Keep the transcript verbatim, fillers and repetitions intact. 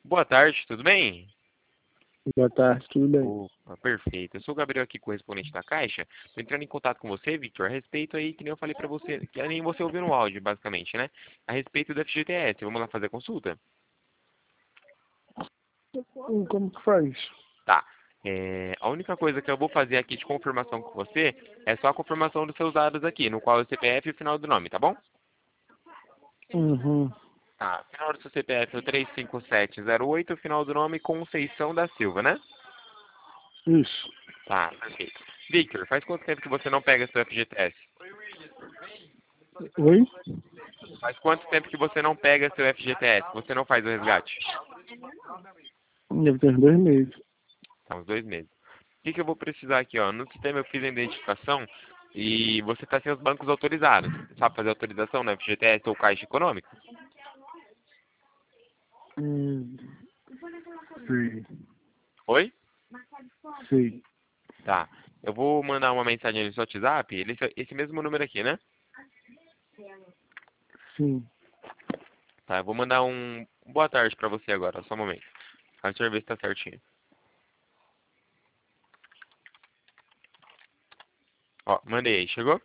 Boa tarde, tudo bem? Boa tarde, tudo bem? Opa, perfeito. Eu sou o Gabriel aqui, correspondente da Caixa. Tô entrando em contato com você, Victor, a respeito aí, que nem eu falei pra você, que nem você ouviu no áudio, basicamente, né? A respeito do F G T S. Vamos lá fazer a consulta? Hum, Como que faz? Tá. É, a única coisa que eu vou fazer aqui de confirmação com você é só a confirmação dos seus dados aqui, no qual é o C P F e o final do nome, tá bom? Uhum. Tá. Final do seu C P F é o três cinco sete zero oito, o final do nome Conceição da Silva, né? Isso. Tá, perfeito. Victor, faz quanto tempo que você não pega seu F G T S? Oi? Faz quanto tempo que você não pega seu F G T S? Você não faz o resgate? Deve ter uns dois meses. Tá, uns dois meses. O que, que eu vou precisar aqui, ó? No sistema eu fiz a identificação e você está sem os bancos autorizados. Sabe fazer autorização no F G T S ou Caixa Econômica? Hum, sei. Oi? Sei. Tá. Eu vou mandar uma mensagem no seu WhatsApp, ele- esse mesmo número aqui, né? Sim. Tá, eu vou mandar um boa tarde pra você agora, só um momento. Deixa eu ver se tá certinho. Ó, mandei aí, chegou?